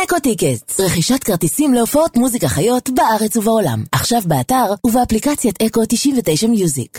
אקו טיקטס, רכישת כרטיסים להופעות מוזיקה חיות בארץ ובעולם. עכשיו באתר ובאפליקציית אקו 99 מיוזיק.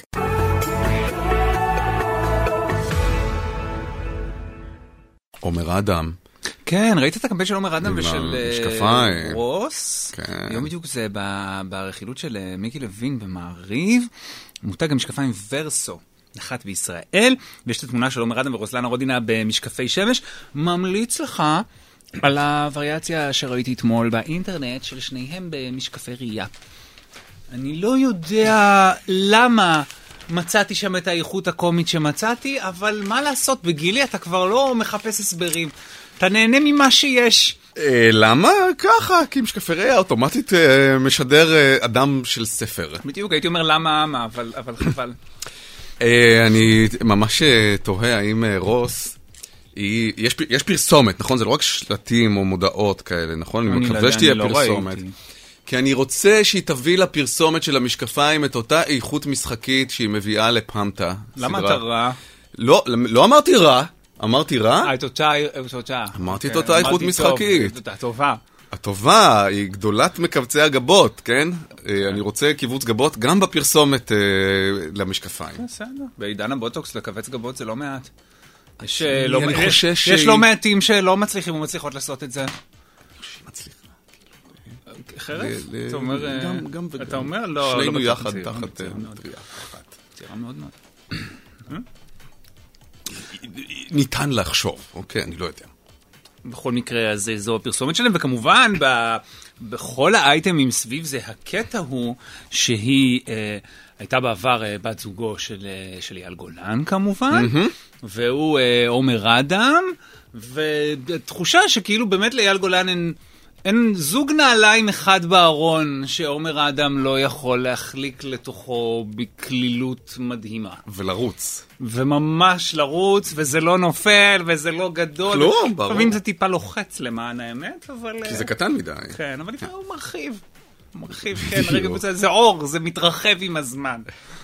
עומר אדם. כן, ראית את הקמפיין של עומר אדם ושל רוס? כן. היום בדיוק זה ברכילות של מיקי לוין במעריב. מותג המשקפיים ורסו. נחת בישראל, ויש את התמונה של עומר אדם ורוסלנה רודינה במשקפי שמש. ממליץ לך על הווריאציה שראיתי אתמול באינטרנט של שניהם במשקפי ראייה. אני לא יודע למה מצאתי שם את האיכות הקומית שמצאתי, אבל מה לעשות, בגילי אתה כבר לא מחפש הסברים. אתה נהנה ממה שיש. למה? ככה, כי משקפי ראייה אוטומטית משדר אדם של ספר. בדיוק, הייתי אומר למה, אבל חבל. אני ממש תוהה האם רוס, יש פרסומת, נכון? זה לא רק שלטים או מודעות כאלה, נכון? אני מקווה שתהיה פרסומת. כי אני רוצה שהיא תביא לפרסומת של המשקפיים את אותה איכות משחקית שהיא מביאה לפמטה. למה אתה רע? לא אמרתי רע, אמרתי רע. את אותה. אמרתי את אותה איכות משחקית. הטובה. הטובה היא גדולת מקבצי הגבות, כן? אני רוצה קיבוץ גבות גם בפרסומת למשקפיים. בסדר. בעידן הבוטוקס לקבץ גבות זה לא מעט. יש חושש לא מעטים שלא מצליחים ומצליחות לעשות את זה. מצליחה. חרף? אתה אומר... אתה אומר? לא. שנינו יחד תחת טריה אחת. צעירה מאוד מאוד. ניתן לחשוב, אוקיי, אני לא יודע. בכל מקרה, אז זו הפרסומת שלהם, וכמובן, בכל האייטמים סביב זה, הקטע הוא שהיא הייתה בעבר בת זוגו של אייל גולן, כמובן, והוא עומר אדם, ותחושה שכאילו באמת לאייל גולן אין זוג נעליים אחד בארון שעומר אדם לא יכול להחליק לתוכו בכלילות מדהימה. ולרוץ. וממש לרוץ, וזה לא נופל, וזה לא גדול. כלום, ברור. לפעמים זה טיפה לוחץ למען האמת, אבל... כי זה קטן מדי. כן, אבל לפעמים הוא מרחיב. הוא מרחיב, כן, רגע, זה אור, זה מתרחב עם הזמן.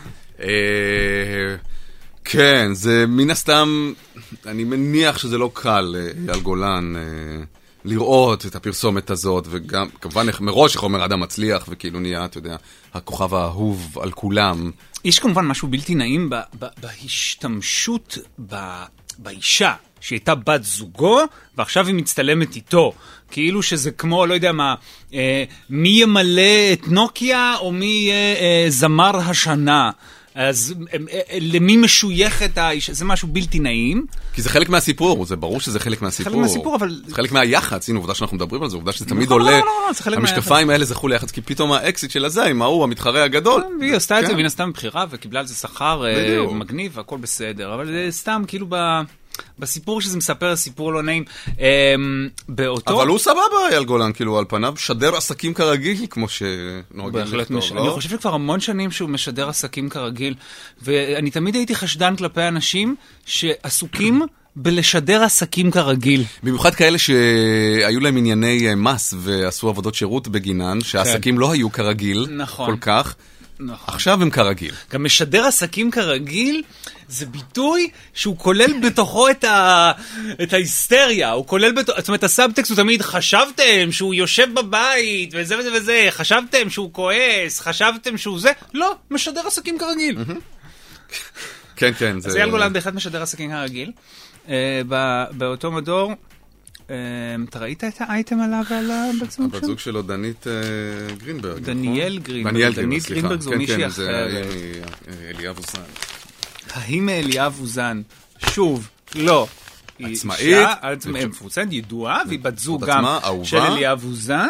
כן, זה מן הסתם, אני מניח שזה לא קל, אייל גולן... לראות את הפרסומת הזאת, וגם, כמובן, מראש עומר אדם מצליח, וכאילו נהיה, אתה יודע, הכוכב האהוב על כולם. יש כמובן משהו בלתי נעים בהשתמשות באישה, שהיא הייתה בת זוגו, ועכשיו היא מצטלמת איתו. כאילו שזה כמו, לא יודע מה, מי ימלא את נוקיה, או מי יהיה זמר השנה. אז למי משויכת האישה? זה משהו בלתי נעים. כי זה חלק מהסיפור, זה ברור שזה חלק מהסיפור. חלק מהסיפור, אבל... זה חלק מהיח"צ, הנה עובדה שאנחנו מדברים על זה, עובדה שזה תמיד עולה. המשקפיים האלה זכו ליח"צ, כי פתאום האקסיט של הזה, עם ההוא, המתחרה הגדול. והיא עשתה את זה, והיא נסתה מבחירה, וקיבלה על זה שכר מגניב, והכל בסדר. אבל זה סתם, כאילו בסיפור שזה מספר, סיפור לא נעים. אבל הוא סבבה, אייל גולן, כאילו, על פניו, שדר עסקים כרגיל, כמו שנוהגים לכתוב, לא? אני חושב שכבר המון שנים שהוא משדר עסקים כרגיל, ואני תמיד הייתי חשדן כלפי אנשים שעסוקים בלשדר עסקים כרגיל. במיוחד כאלה שהיו להם ענייני מס ועשו עבודות שירות בגינן, שהעסקים לא היו כרגיל כל כך. נכון. עכשיו הם כרגיל. גם משדר עסקים כרגיל זה ביטוי שהוא כולל בתוכו את ההיסטריה, הוא כולל זאת אומרת הסאבטקסט הוא תמיד חשבתם שהוא יושב בבית וזה וזה וזה, חשבתם שהוא כועס, חשבתם שהוא זה, לא, משדר עסקים כרגיל. כן, כן. אז אייל גולן בהחלט משדר עסקים כרגיל. באותו מדור אתה ראית את האייטם עליו ועל הבת זוג שלו? הבת זוג שלו, דנית גרינברג. דניאל גרינברג. דנית גרינברג זו מישהי אחרת. אליאב אוזן. ההיא מאליאב אוזן. שוב, לא. עצמאית. מפורסמת, ידועה, והיא בת זוג גם של אליאב אוזן.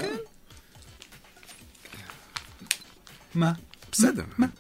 מה? בסדר.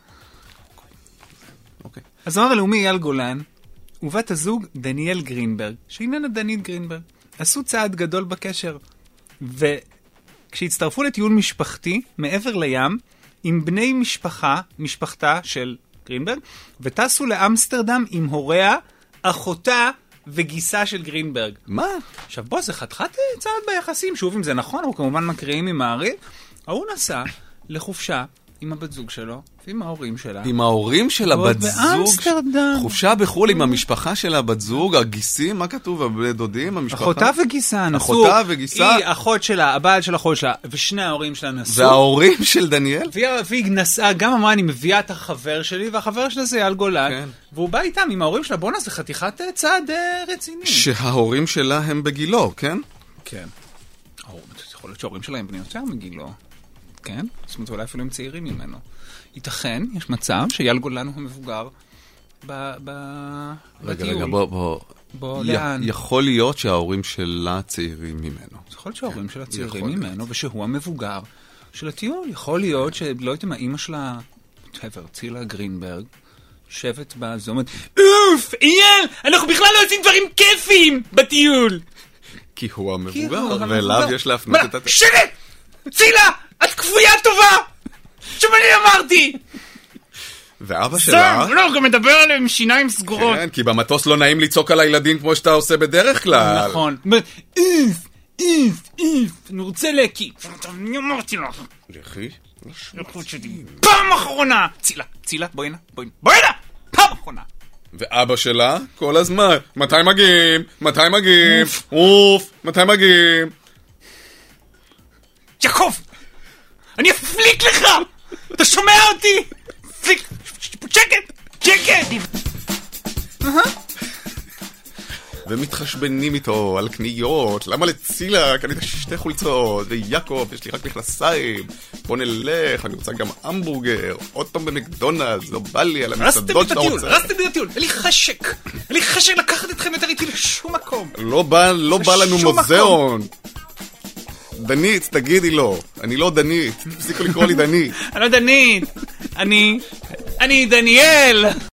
הזמר הלאומי אייל גולן ובת הזוג דניאל גרינברג, שאיננה דנית גרינברג, עשו צעד גדול בקשר. וכשהצטרפו לטיול משפחתי מעבר לים, עם בני משפחתה של גרינברג, וטסו לאמסטרדם עם הוריה, אחותה וגיסה של גרינברג. מה? עכשיו בוא, זה חתיכת צעד ביחסים, שוב אם זה נכון, אנחנו כמובן מקריאים ממעריב. הוא נסע לחופשה עם הבת זוג שלו, ועם ההורים שלה. עם ההורים של הבת זוג. באמסטרדם. חופשה בחול עם המשפחה של הבת זוג, הגיסים, מה כתוב? הבני דודים, המשפחה? אחותה וגיסה נסו. אחותה וגיסה. היא אחות שלה, הבעל של אחות שלה, ושני ההורים שלה נסו. וההורים של דניאל? והיא נסעה, גם אמרה, אני מביאה את החבר שלי, והחבר שלה זה אייל גולן. כן. והוא בא איתם עם ההורים שלה, בונה, זה חתיכת צעד רציני. שההורים שלה הם בגילו, כן? כן. יכול להיות שההורים שלהם בני יותר מגילו. כן? זאת אומרת, אולי אפילו הם צעירים ממנו. ייתכן, יש מצב שאייל גולן הוא מבוגר רגע, בוא, לאן? יכול להיות שההורים שלה צעירים ממנו. יכול להיות שההורים שלה צעירים ממנו, ושהוא המבוגר של הטיול. יכול להיות שלא יודעת מה, אמא שלה, צילה גרינברג, שבת בזה, אומרת, אוף, אייל, אנחנו בכלל לא עושים דברים כיפים בטיול. כי הוא המבוגר, ואליו יש להפנות את שרת! צילה! את כפויה טובה! שאני אמרתי! ואבא שלה... לא, גם מדבר עליהם עם שיניים סגורות. כן, כי במטוס לא נעים לצעוק על הילדים כמו שאתה עושה בדרך כלל. נכון. איף, אני רוצה להקיא. אני אמרתי לך. לכי? פעם אחרונה! צילה, בואי הנה! פעם אחרונה! ואבא שלה כל הזמן, מתי מגיעים? אוף, מתי מגיעים? יעקב! אני אפליק לך! אתה שומע אותי? פליק! שקט! ומתחשבנים איתו על קניות, למה לצילה? קנית 2 חולצות, ויעקב, יש לי רק מכנסיים, בוא נלך, אני רוצה גם המבורגר, עוד פעם במקדונלדס, לא בא לי על המסעדות שאתה רוצה. רסתם לי הטיול, אין לי חשק לקחת אתכם יותר איתי לשום מקום. לא בא לנו מוזיאון. דנית, תגידי לו, אני לא דנית, תפסיקו לקרוא לי דנית. אני לא דנית, אני דניאל.